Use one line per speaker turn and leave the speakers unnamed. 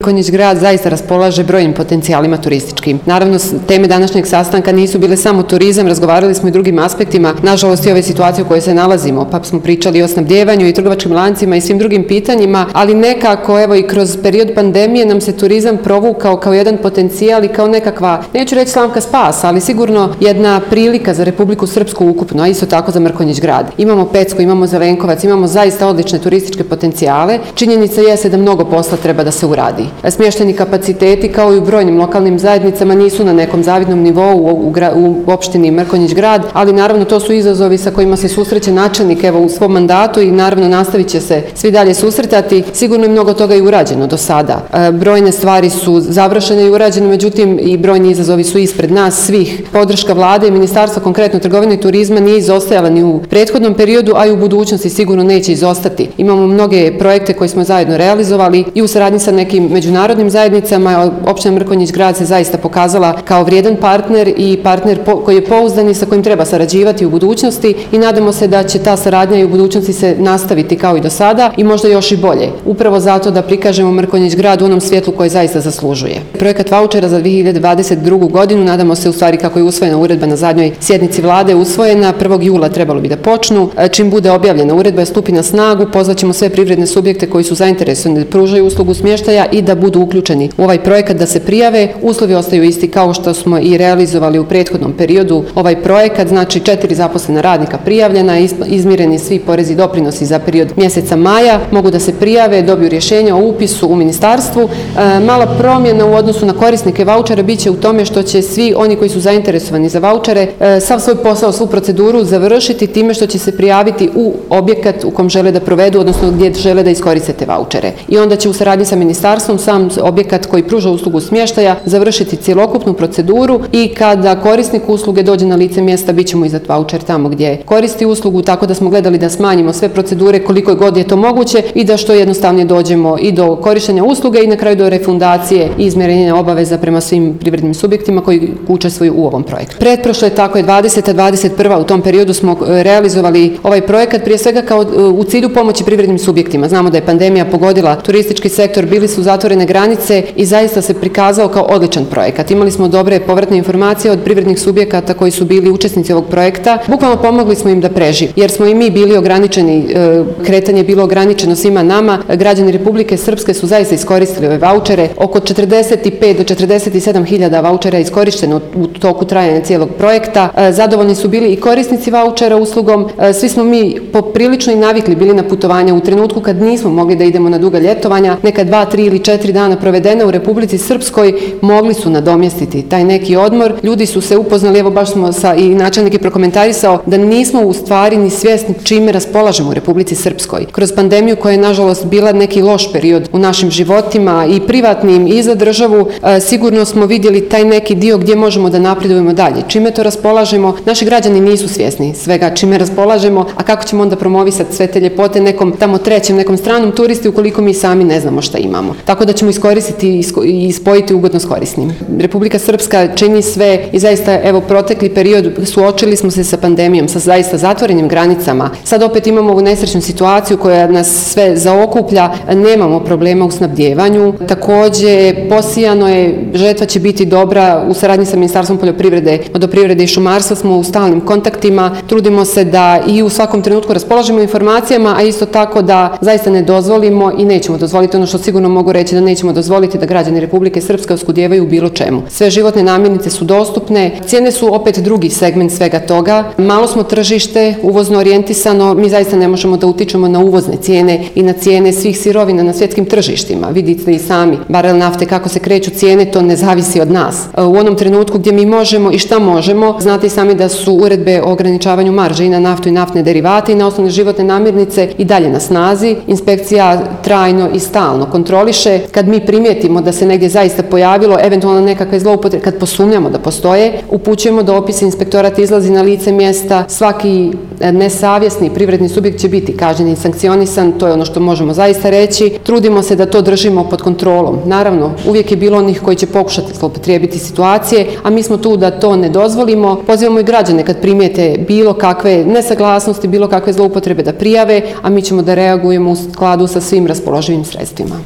Mrkonjić Grad zaista raspolaže brojnim potencijalima turističkim. Naravno, teme današnjeg sastanka nisu bile samo turizam, razgovarali smo i drugim aspektima, nažalost i ove situacije u kojoj se nalazimo, pa smo pričali o snabdjevanju i trgovačkim lancima i svim drugim pitanjima, ali nekako evo i kroz period pandemije nam se turizam provukao kao jedan potencijal i kao nekakva, neću reći slamka spasa, ali sigurno jedna prilika za Republiku Srpsku ukupno, a isto tako za Mrkonjić Grad. Imamo Pecko, imamo Zelenkovac, imamo zaista odlične turističke potencijale. Činjenica jeste da mnogo posla treba da se uradi. Smješteni kapaciteti kao i u brojnim lokalnim zajednicama nisu na nekom zavidnom nivou u opštini Mrkonjić Grad, ali naravno to su izazovi sa kojima se susreće načelnik evo u svom mandatu i naravno nastavit će se svi dalje susretati. Sigurno je mnogo toga i urađeno do sada. Brojne stvari su završene i urađene, međutim i brojni izazovi su ispred nas svih. Podrška vlade i ministarstva konkretno trgovine i turizma nije izostajala ni u prethodnom periodu, a i u budućnosti sigurno neće izostati. Imamo mnoge projekte koje smo zajedno realizovali i u saradnji sa nekim međunarodnim zajednicama. Opština Mrkonjić Grad se zaista pokazala kao vrijedan partner i partner koji je pouzdan i sa kojim treba sarađivati u budućnosti i nadamo se da će ta saradnja i u budućnosti se nastaviti kao i do sada i možda još i bolje. Upravo zato da prikažemo Mrkonjić Grad u onom svjetlu koje zaista zaslužuje. Projekat vaučera za 2022. godinu, nadamo se u stvari kako je usvojena uredba na zadnjoj sjednici vlade, usvojena 1. jula trebalo bi da počnu. Čim bude objavljena uredba stupi na snagu, pozvaćemo sve privredne subjekte koji su zainteresovani da pružaju uslugu smještaja i da budu uključeni u ovaj projekat, da se prijave. Uslovi ostaju isti kao što smo i realizovali u prethodnom periodu. Ovaj projekat znači 4 zaposlena radnika prijavljena, izmireni svi porezi i doprinosi za period mjeseca maja, mogu da se prijave, dobiju rješenja o upisu u ministarstvu. Mala promjena u odnosu na korisnike vaučera biće u tome što će svi oni koji su zainteresovani za vaučere sav svoj posao, svu proceduru završiti time što će se prijaviti u objekat u kom žele da provedu, odnosno gdje žele da iskoriste te vaučere. I onda će u saradnji sa ministarstvom sam objekat koji pruža uslugu smještaja završiti cjelokupnu proceduru i kada korisnik usluge dođe na lice mjesta bit ćemo izdati vaučer tamo gdje koristi uslugu, tako da smo gledali da smanjimo sve procedure koliko god je to moguće i da što jednostavnije dođemo i do korištenja usluge i na kraju do refundacije i izmjerenja obaveza prema svim privrednim subjektima koji učestvuju u ovom projektu. Pretprošle, tako je 20. 21. u tom periodu smo realizovali ovaj projekat prije svega kao u cilju pomoći privrednim subjektima. Znamo da je pandemija pogodila turistički sektor, bili su zatvorene granice i zaista se prikazao kao odličan projekat. Imali smo dobre povratne informacije od privrednih subjekata koji su bili učesnici ovog projekta. Bukvalno pomogli smo im da prežive, jer smo i mi bili ograničeni, kretanje je bilo ograničeno svima nama. Građani Republike Srpske su zaista iskoristili ove vaučere. Oko 45 do 47 hiljada vaučera je iskorišteno u toku trajanja cijelog projekta. Zadovoljni su bili i korisnici vaučera uslugom. Svi smo mi poprilično i navikli bili na putovanja u trenutku kad nismo mogli da idemo na duga ljetovanja. Neka 2, 3 ili 4 dana provedena u Republici Srpskoj mogli su nadomjestiti taj neki odmor. Ljudi su se upoznali, evo baš smo i načelnik je prokomentarisao da nismo u stvari ni svjesni čime raspolažemo u Republici Srpskoj. Kroz pandemiju koja je nažalost bila neki loš period u našim životima i privatnim i za državu, sigurno smo vidjeli taj neki dio gdje možemo da napredujemo dalje. Čime to raspolažemo? Naši građani nisu svjesni svega čime raspolažemo, a kako ćemo onda promovisati sve te ljepote nekom tamo trećem, nekom stranom turisti ukoliko mi sami ne znamo šta imamo. Tako da ćemo iskoristiti i spojiti ugodno s korisnim. Republika Srpska čini sve i zaista evo protekli period suočili smo se sa pandemijom, sa zaista zatvorenim granicama. Sad opet imamo ovu nesrećnu situaciju koja nas sve zaokuplja, nemamo problema u snabdjevanju. Također posijano je, žetva će biti dobra u saradnji sa Ministarstvom poljoprivrede, vodoprivrede i šumarstva smo u stalnim kontaktima. Trudimo se da i u svakom trenutku raspolažemo informacijama, a isto tako da zaista ne dozvolimo i nećemo dozvoliti, ono što sigurno mogu reći da nećemo dozvoliti da građani Republike Srpske oskudijevaju u bilo čemu. Sve životne namirnice su dostupne, cijene su opet drugi segment svega toga. Malo smo tržište, uvozno orijentisano, mi zaista ne možemo da utičemo na uvozne cijene i na cijene svih sirovina na svjetskim tržištima. Vidite i sami, barel nafte, kako se kreću cijene, to ne zavisi od nas. U onom trenutku gdje mi možemo i šta možemo, znate i sami da su uredbe o ograničavanju marže i na naftu i naftne derivate i na osnovne životne namirnice i dalje na snazi. Inspekcija trajno i stalno kontroliše. Kad mi primijetimo da se negdje zaista pojavilo eventualno nekakve zloupotrebe, kad posumnjamo da postoje, upućujemo dopis, inspektorat izlazi na lice mjesta, svaki nesavjesni privredni subjekt će biti kažnjen i sankcionisan, to je ono što možemo zaista reći. Trudimo se da to držimo pod kontrolom. Naravno, uvijek je bilo onih koji će pokušati zloupotrijebiti situacije, a mi smo tu da to ne dozvolimo. Pozivamo i građane kad primijete bilo kakve nesaglasnosti, bilo kakve zloupotrebe da prijave, a mi ćemo da reagujemo u skladu sa svim raspoloživim sredstvima.